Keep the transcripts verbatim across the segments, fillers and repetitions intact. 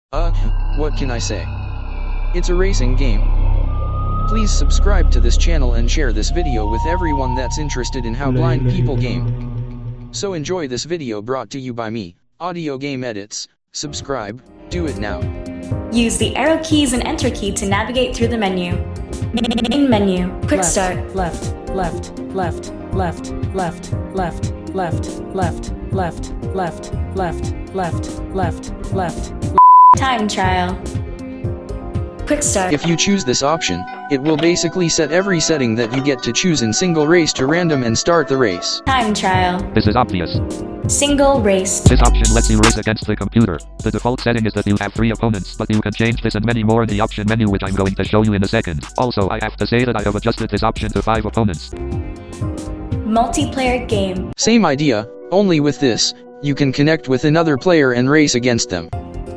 Uh, what can I say? It's a racing game. Please subscribe to this channel and share this video with everyone that's interested in how blind people game. So enjoy this video brought to you by me, Audio Game Edits. Subscribe, do it now. Use the arrow keys and enter key to navigate through the menu. Main menu, quick left, start. Left, left, left, left, left, left, left, left, left, left, left, left, left, left. Time trial. Quick start. If you choose this option, it will basically set every setting that you get to choose in single race to random and start the race. Time trial. This is obvious. Single race. This option lets you race against the computer. The default setting is that you have three opponents, but you can change this and many more in the option menu, which I'm going to show you in a second. Also, I have to say that I have adjusted this option to five opponents. Multiplayer game. Same idea, only with this, you can connect with another player and race against them.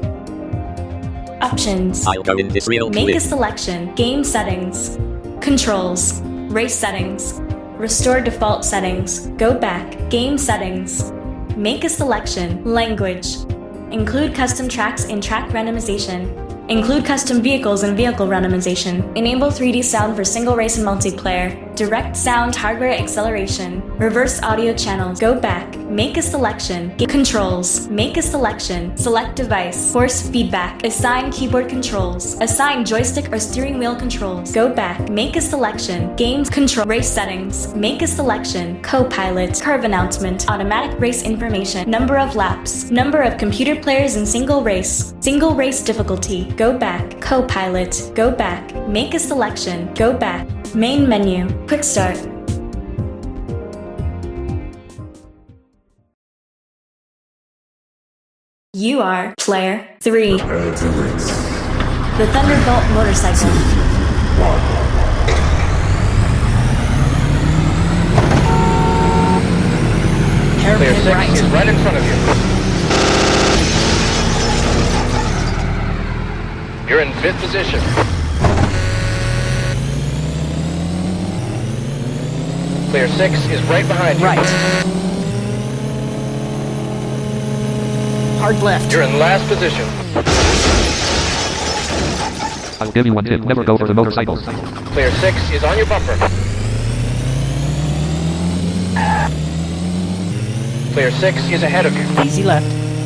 Options. I'll go in this real Make quick. a selection. Game settings. Controls. Race settings. Restore default settings. Go back. Game settings. Make a selection. Language. Include custom tracks in track randomization. Include custom vehicles in vehicle randomization. Enable three D sound for single race and multiplayer. Direct sound hardware acceleration. Reverse audio channels. Go back. Make a selection. Get controls. Make a selection. Select device. Force feedback. Assign keyboard controls. Assign joystick or steering wheel controls. Go back. Make a selection. Games control. Race settings. Make a selection. Co-pilot. Curve announcement. Automatic race information. Number of laps. Number of computer players in single race. Single race difficulty. Go back. Co-pilot. Go back. Make a selection. Go back. Main menu. Quick start. You are player three. The Thunderbolt motorcycle. Player Hairpin six right. is right in front of you. You're in fifth position. Player six is right behind you. Right. Hard left. You're in last position. I'll give you one tip, never go for the motorcycles. Player six is on your bumper. Player six is ahead of you. Easy left.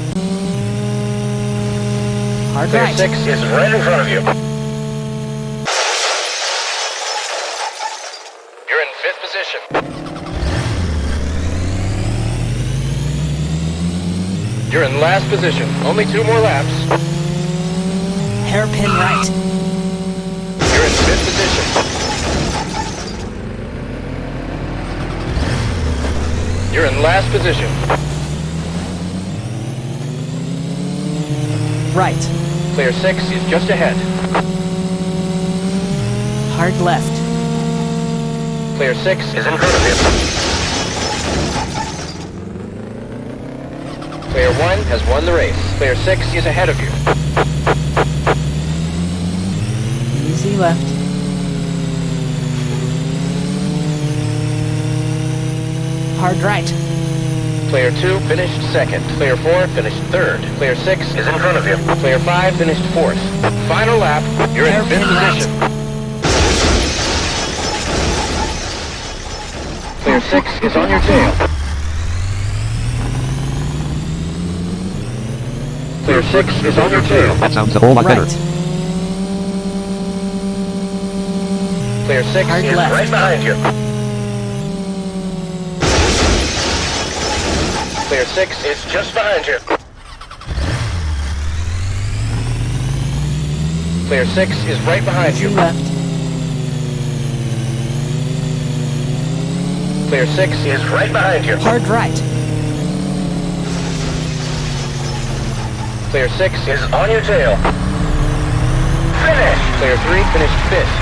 Hard Player right. six is right in front of you. You're in fifth position. You're in last position. Only two more laps. Hairpin right. You're in fifth position. You're in last position. Right. Player six is just ahead. Hard left. Player six is in front of you. Player one has won the race. Player six is ahead of you. Easy left. Hard right. Player two finished second. Player four finished third. Player six is in front of you. Player five finished fourth. Final lap. You're in fifth Hairpin right. position. Player six is on your tail. Player six is on your tail. That sounds a whole lot better. Right. Player six Hard is left. right behind you. Player six is just behind you. Player six is right behind Easy you. left. Player six is right behind you. Hard right. Player six is on your tail. Finish! Player three finished fifth.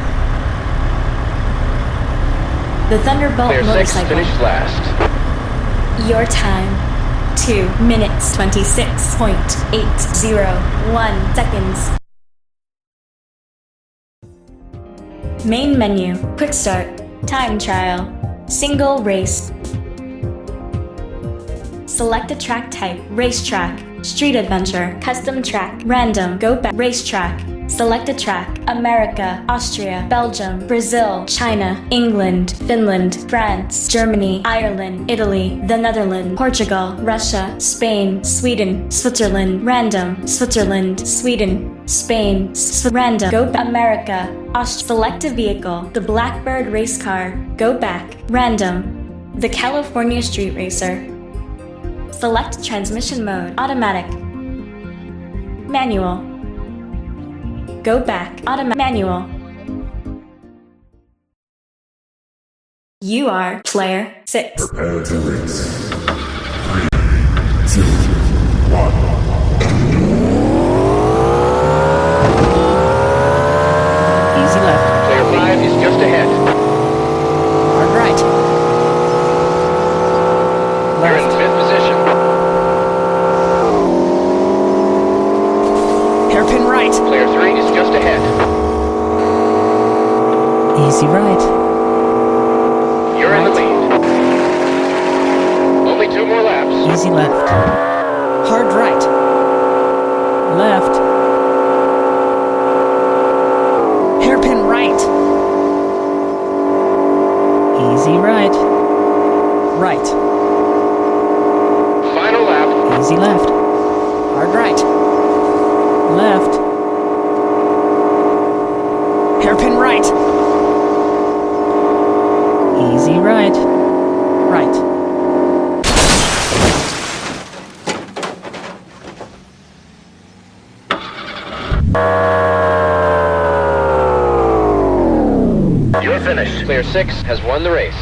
The Thunderbolt Player six motorcycle. finished last. Your time. Two minutes twenty-six point eight zero one seconds. Main menu. Quick start. Time trial. Single race. Select a track type. Racetrack. Street adventure. Custom track. Random. Go back. Racetrack. Select a track. America, Austria, Belgium, Brazil, China, England, Finland, France, Germany, Ireland, Italy, the Netherlands, Portugal, Russia, Spain, Sweden, Switzerland. Random. Switzerland, Sweden, Spain, S- random. Go back. America, Austria. Select a vehicle. The Blackbird race car. Go back. Random. The California Street Racer. Select transmission mode. Automatic. Manual. Go back. Automatic. Manual. You are player six. Prepare to race. Three, two, one. Easy left. Player five is just ahead. Hard right. You're in Left. fifth position. Hairpin right. Player three is just ahead. Easy right. You're in the Right. lead. Only two more laps. Easy left. Hard right. Left. Hairpin right. Easy right. Right. Final lap. Easy left. Hard right. Left. Hairpin right. Easy right. Right. You're finished. Player six has won the race.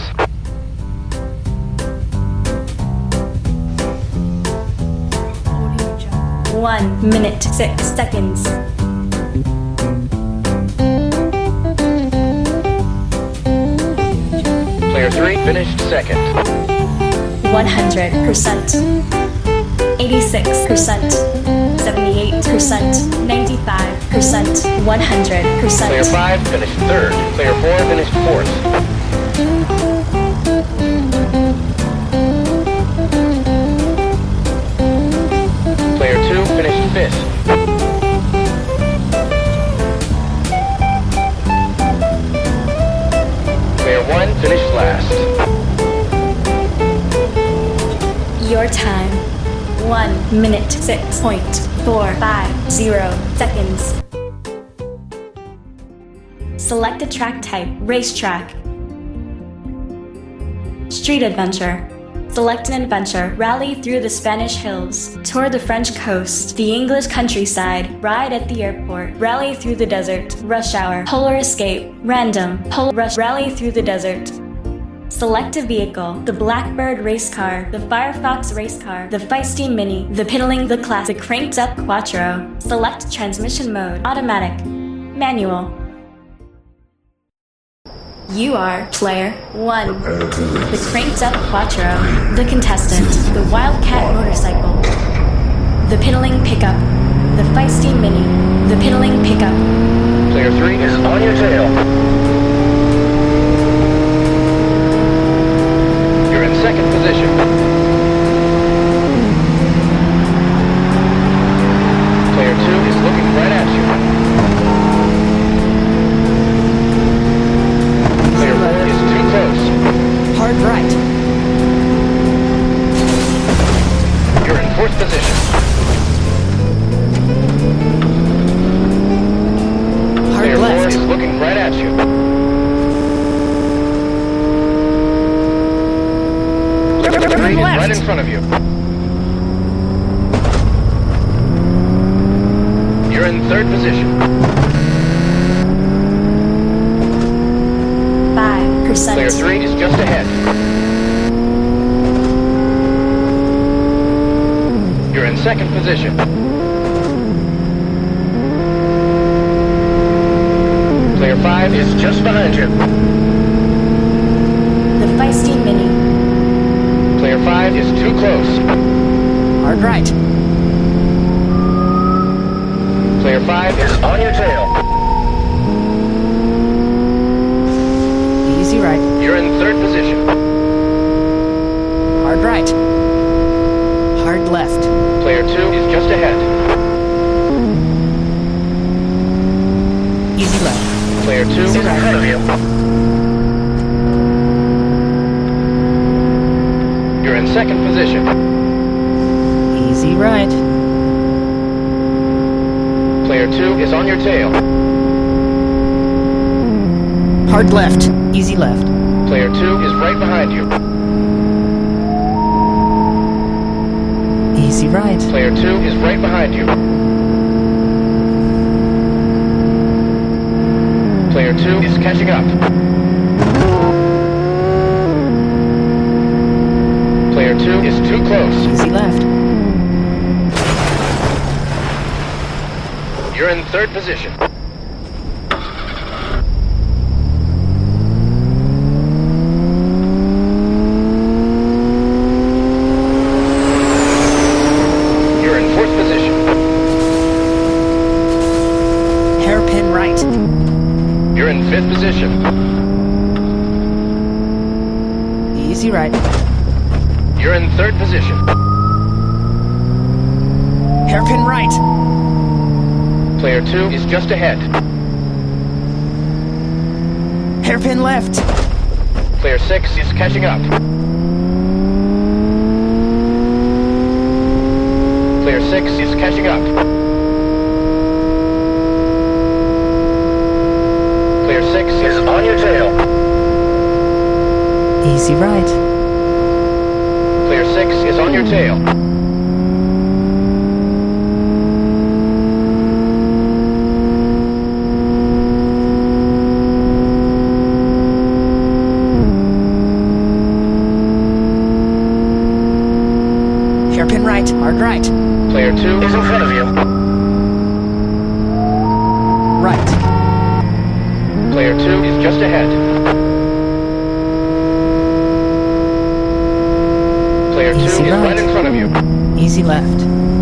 One minute, six seconds. Player three finished second. one hundred percent. eighty-six percent. seventy-eight percent. ninety-five percent. one hundred percent. Player five finished third. Player four finished fourth. Player two finished fifth. Player one finished last. Your time. One minute, six point four five zero seconds. Select a track type. Racetrack. Street adventure. Select an adventure. Rally through the Spanish hills. Tour the French coast. The English countryside. Ride at the airport. Rally through the desert. Rush hour. Polar escape. Random. Polar rush. Rally through the desert. Select a vehicle. The Blackbird race car. The Firefox race car. The Feisty Mini. The Piddling. The Classic. Cranked up Quattro. Select transmission mode. Automatic. Manual. You are player one. The Cranked Up Quattro. The Contestant. The Wildcat Motorcycle. The Piddling Pickup. The Feisty Mini. The Piddling Pickup. Player three is on your tail. You're in second position. Player two is looking right at you. Player four is too close. Hard right. You're in fourth position. Hard Player four left. is looking right at you. Player three is left. right in front of you. You're in third position. Five percent. Player three is just ahead. You're in second position. Player five is just behind you. The Feisty Mini. Player five is too close. Hard right. Player five is on your tail. Easy right. You're in third position. Hard right. Hard left. Player two is just ahead. Easy left. Player two is ahead of you. You're in second position. Easy right. Player two is on your tail. Hard left. Easy left. Player two is right behind you. Easy right. Player two is right behind you. Player two is catching up. Player two is too close. Easy left. You're in third position. You're in fourth position. Hairpin right. You're in fifth position. Easy right. You're in third position. Hairpin right. Player two is just ahead. Hairpin left. Player six is catching up. Player six is catching up. Player six is on your tail. Easy right. Player six is on your tail. Hairpin right. Hard right. Player two is in front of you. Right. Player two is just ahead. Player two Easy is right. right in front of you. Easy left.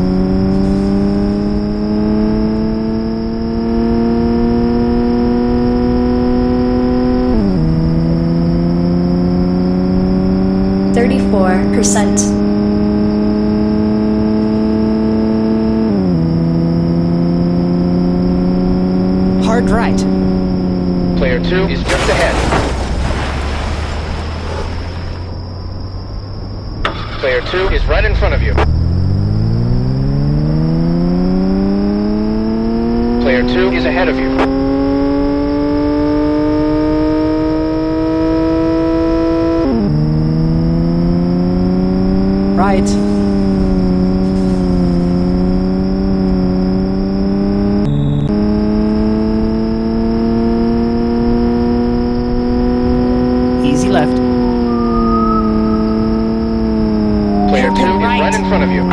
thirty-four percent. Hard right. Player two is just ahead. Player two is right in front of you. Player two is ahead of you. Right. Easy left. Player two Hairpin is right. right in front of you.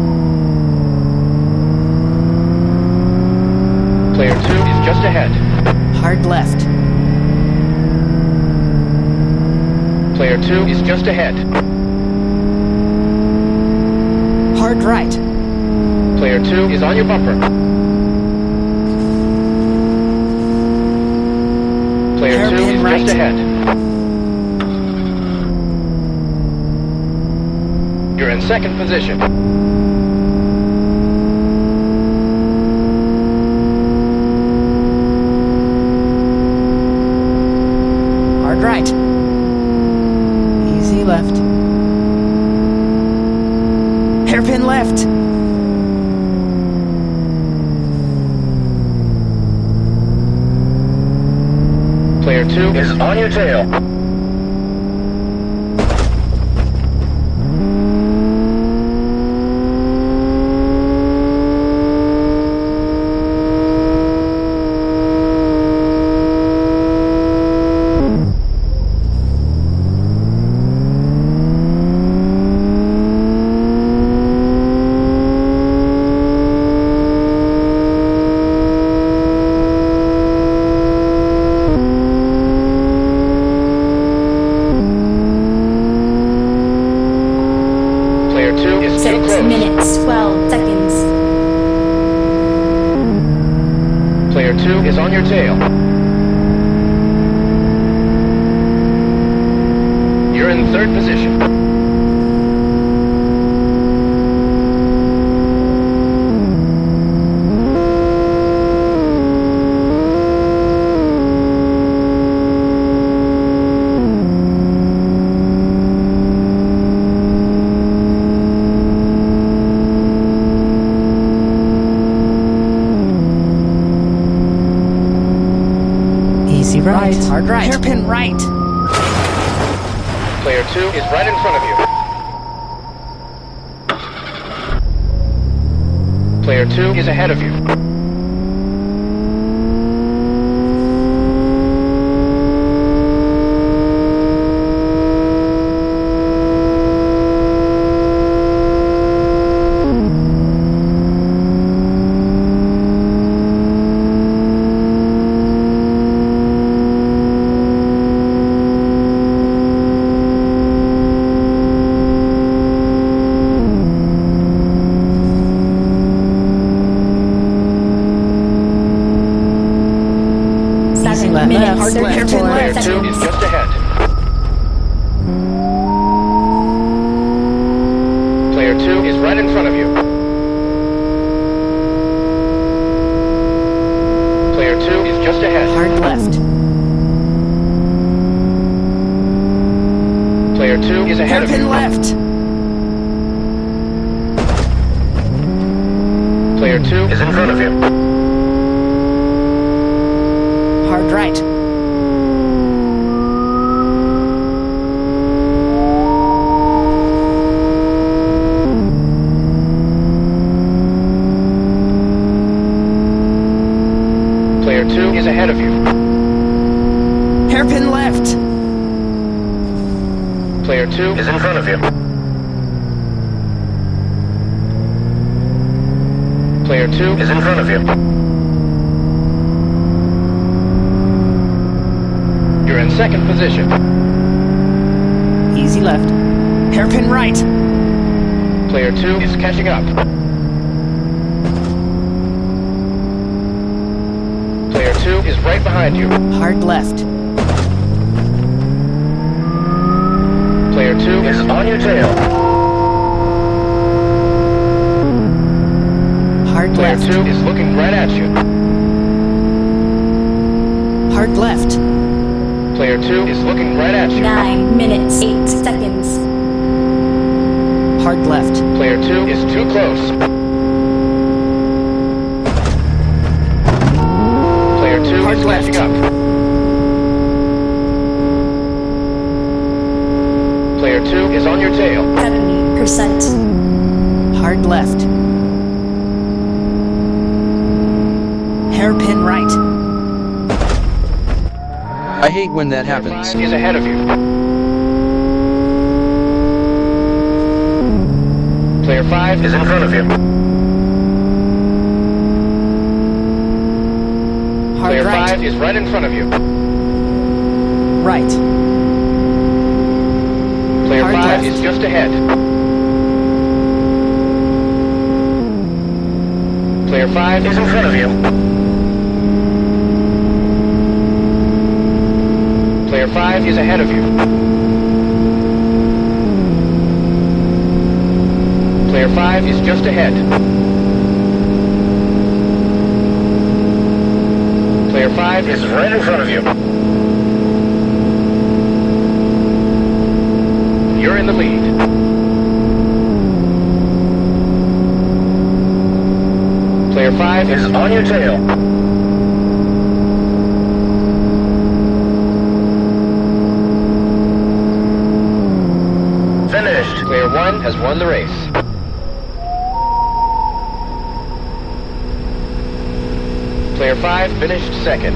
Player two is just ahead. Hard left. Player two is just ahead. Hard right. Player two is on your bumper. Player two Hairpin is right. just ahead. You're in second position. Hard right. Easy left. Hairpin left. Player two is on your tail. Player two is too Six close. minutes, twelve seconds. Player two is on your tail. You're in third position. right. Hard right. Hairpin right. Player two is right in front of you. Player two is ahead of you. Seven minutes, Hard left. thirty-four Player two seconds. is just ahead. Player two is right in front of you. Player two is just ahead. Hard left. Player two is ahead of Hairpin you. left. Player two is in front of you. Hard right. Player two is ahead of you. Hairpin left. Player two is in front of you. Player two is in front of you. You're in second position. Easy left. Hairpin right. Player two is catching up. Player two is right behind you. Hard left. Player two is on your tail. Hard Player left. two is looking right at you. Hard left. Player two is looking right at you. Nine minutes, eight seconds. Hard left. Player two is too close. Player two Hard is left. catching up. Player two is on your tail. Seventy percent. Hard left. Hairpin right. I hate when that happens. Five is ahead of you. Player five is in front of you. Hard Player right. five is right in front of you. Right. Player Hard five left. is just ahead. Player five is in front of you. Player five is ahead of you. Player five is just ahead. Player five is right in front of you. You're in the lead. Player five is on your tail. Finished. Player one has won the race. Player five finished second.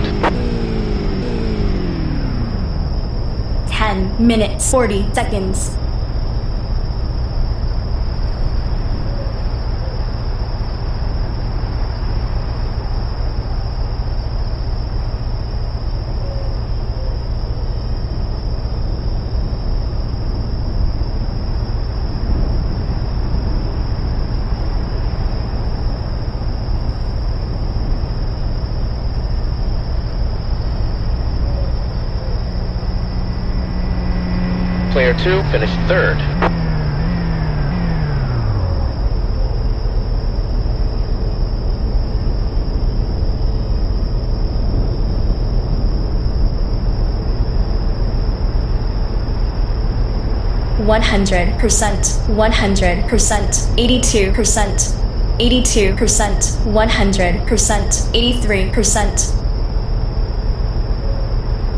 Ten minutes, forty seconds. Player two finished third. One hundred percent, one hundred percent, eighty-two percent, eighty-two percent, one hundred percent, eighty-three percent.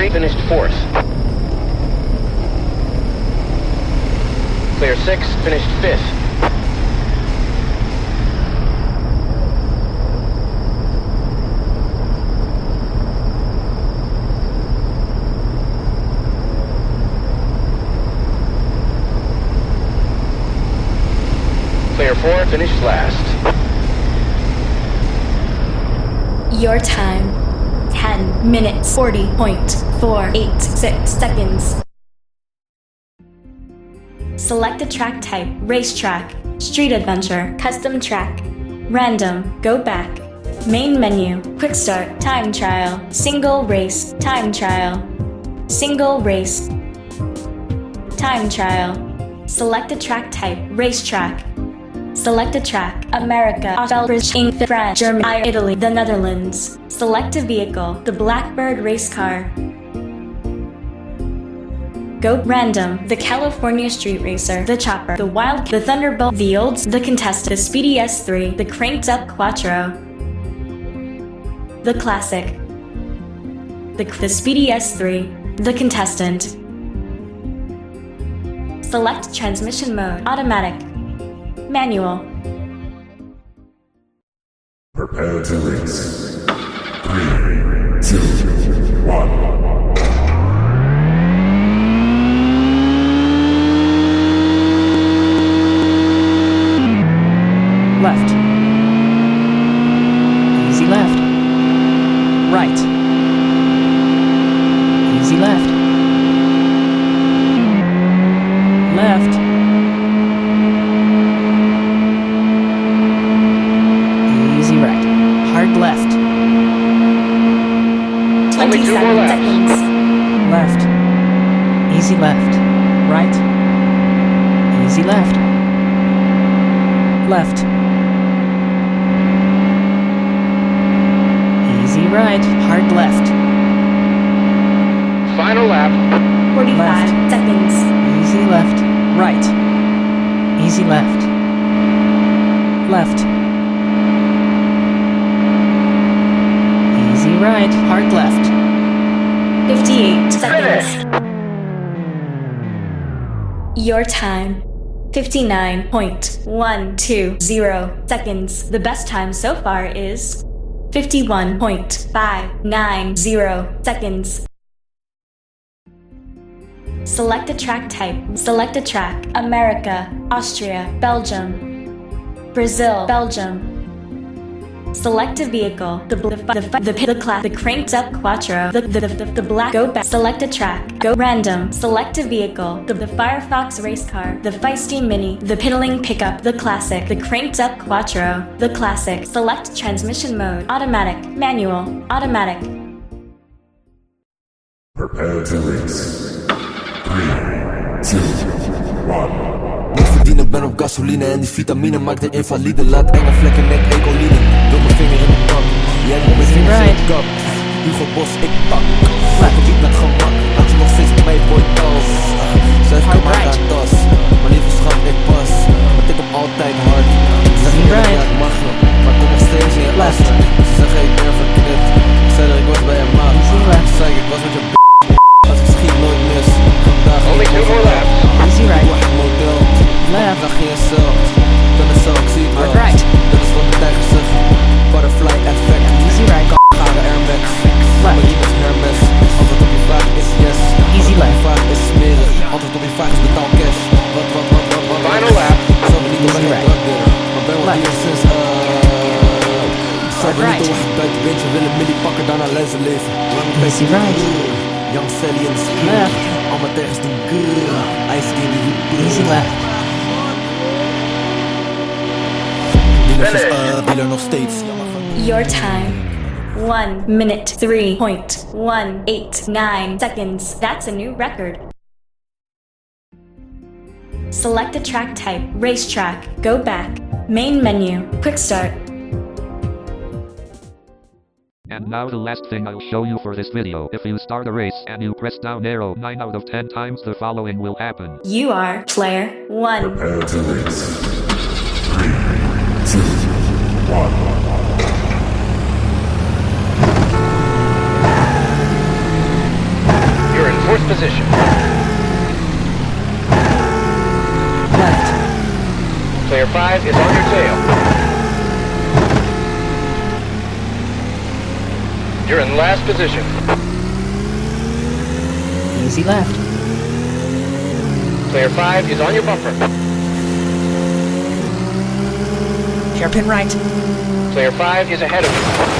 three finished fourth. Player six finished fifth. Player four finished last. Your time. ten minutes forty point four eight six seconds. Select a track type, racetrack, street adventure, custom track, random, go back, main menu, quick start, time trial, single race, time trial, single race, time trial. Select a track type, racetrack. Select a track, America, Belgium, England, France, Germany, Italy, the Netherlands. Select a vehicle, the Blackbird race car. Go random, the California Street Racer, the Chopper, the Wild, the Thunderbolt, the Olds, the Contestant, the Speedy S three, the Cranked Up Quattro, the Classic, the, the Speedy S three, the Contestant. Select transmission mode, automatic, manual. Prepare to race. Three, two, one. Left. Easy left. Right. Easy left. Left. Easy right. Hard left. Only two more laps. Seconds. Left. Easy left. Right. Easy left. Left. Easy right. Hard left. Final lap. forty-five Left. seconds. Easy left. Right. Easy left. Left. Easy right. Hard left. fifty-eight seconds. Finish. Your time. fifty-nine point one two zero seconds. The best time so far is fifty-one point five nine zero seconds. Select a track type. Select a track. America, Austria, Belgium, Brazil, Belgium. Select a vehicle. The bl- the the the, the, the class. The cranked up quattro. The the, the the black. Go back. Select a track. Go random. Select a vehicle. The the Firefox race car. The feisty mini. The piddling pickup. The classic. The cranked up quattro. The classic. Select transmission mode. Automatic. Manual. Automatic. Prepare to race. Three, two, one. Moet verdienen, ben op gasoline en die vitamine maakt de invalide. Laat enge vlekken, nek ecoline. Wil mijn vinger in de kap. Jij moet mijn vinger in de kap. Hugo Boss, ik pak. Laat het niet met gemak. Had je nog steeds bij mij, boy, tas. Zeg kom maar aan tas. Maar lieve schat, ik pas. Want ik heb altijd hard. Zeg je dat ja, ik mag je. Maar kom nog steeds in je lasten. Ze zeggen ik ben verknipt. Ik zei dat ik was bij je maat. Ze zei ik was met je b***. Als ik schiet nooit mis. Vandaag Only two more laps. Easy right. wacht model. Left. Dag in je cel. Dan is zo, ik zie het wel. Hard right. Dat is wat de tijger zegt. Butterfly effect. Easy right. Gare Air Max. Left. Maar hier is Hermes. Altijd op je vraag is yes. Easy Altijd op left. je vraag is smeren. Altijd op je vraag is betaal cash. Wat, wat, wat, wat, wat. Final lap. Zou we niet op Easy een right. drug dealer. Maar ben wel Left. hier sinds eh. Zou we right. niet op een buitenbeentje willen millie pakken, daarna lenzen leven. Lang Easy right. Young Sally in de ski. Left. Al mijn tegens doen grrr. Ice King die doet Easy left. Dealer is uh, dealer nog steeds. Your time. one minute three point one eight nine seconds. That's a new record. Select a track type. Racetrack. Go back. Main menu. Quick start. And now the last thing I'll show you for this video. If you start a race and you press down arrow nine out of ten times, the following will happen. You are player one. Prepare to race. Three, two, one. position. Left. Player five is on your tail. You're in last position. Easy left. Player five is on your bumper. Hairpin right. Player five is ahead of you.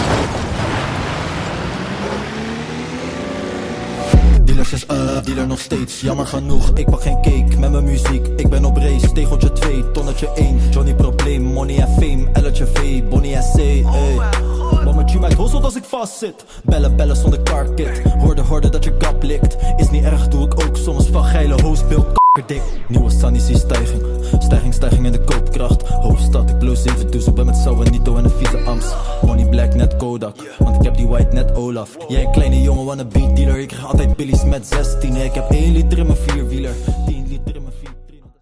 Dealer zes up, dealer nog steeds, jammer genoeg. Ik pak geen cake met mijn muziek. Ik ben op race, tegeltje twee, tonnetje één. Johnny probleem, money en fame, L'tje V, Bonnie en C, ey. Maar met je maakt hosselt als ik vastzit. Bellen, bellen zonder carkit. Hoorde, hoorde dat je kap likt. Is niet erg, doe ik ook soms van geile hoostbeeld, kakkerdik. Nieuwe Sunny zie stijging. Stijging, stijging in de koopkracht. Hoofdstad, ik blow zeven dus. Ik ben met Sauanito en een vieze Ams. Money black, net Kodak. Want ik heb die white, net Olaf. Jij een kleine jongen, wanna beat dealer. Ik krijg altijd Billy's met zestien. Ik heb één liter in mijn vierwieler. tien